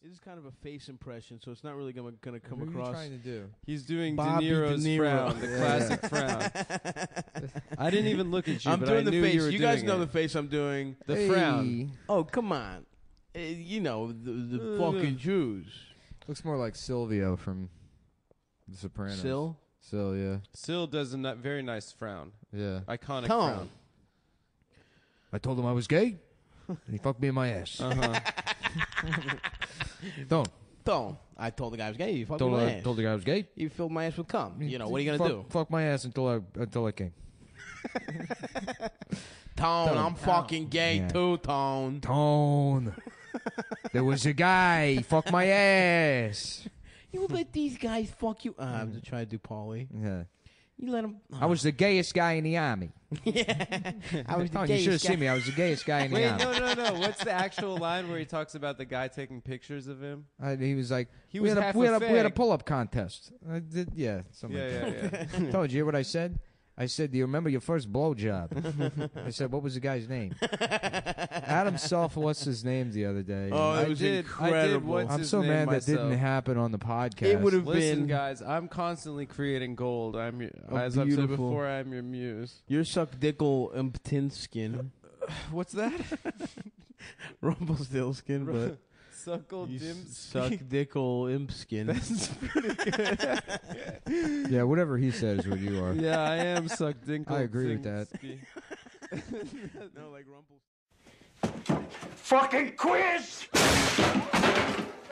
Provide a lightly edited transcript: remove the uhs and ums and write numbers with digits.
This is kind of a face impression, so it's not really gonna come What are you across. trying to do? He's doing Bobby De Niro's De Niro. frown, the classic frown. I didn't even look at you, I'm but doing I the knew face. you were You guys doing know it. the face I'm doing. The frown. Oh, come on. You know, the fucking Jews. Looks more like Silvio from The Sopranos. Sil? Sil, yeah. Sil does a very nice frown. Yeah. Iconic Tone. frown. I told him I was gay, and he fucked me in my ass. Uh-huh. Don't. I told the guy I was gay. You fucked Told my the ass. guy I was gay. You filled my ass with cum. You know, what are you going to do? Fuck my ass until I came. Tone, I'm fucking gay Yeah. too, Tone. Tone. There was a guy. He fucked my ass. You let these guys fuck you. I'm just trying to do Paulie. Yeah. You let him. I was the gayest guy in the army. I was the You should have gayest guy. seen me. I was the gayest guy in the Wait, army. no. What's the actual line where he talks about the guy taking pictures of him? He was like, He we was had half a, we a had a, we had a fag. pull-up contest. I did, yeah. Something like that. Yeah. Told you what I said? I said, do you remember your first blowjob? I said, what was the guy's name? Adam Self, what's his name the other day? Oh, it I was did incredible. what's I'm his so name mad myself. that didn't happen on the podcast. It would have Listen, been. guys, I'm constantly creating gold. I'm, Oh, as I've said beautiful. before, I'm your muse. You're Suck Dickle Imptinskin. What's that? Rumpelstiltskin, but Suckle you Dim. Suck Dickle Impskin. Yeah, whatever he said is what you are. Yeah, I am Suck Dinkle. I agree with that. No, like Rumpelstiltskin. Fucking quiz!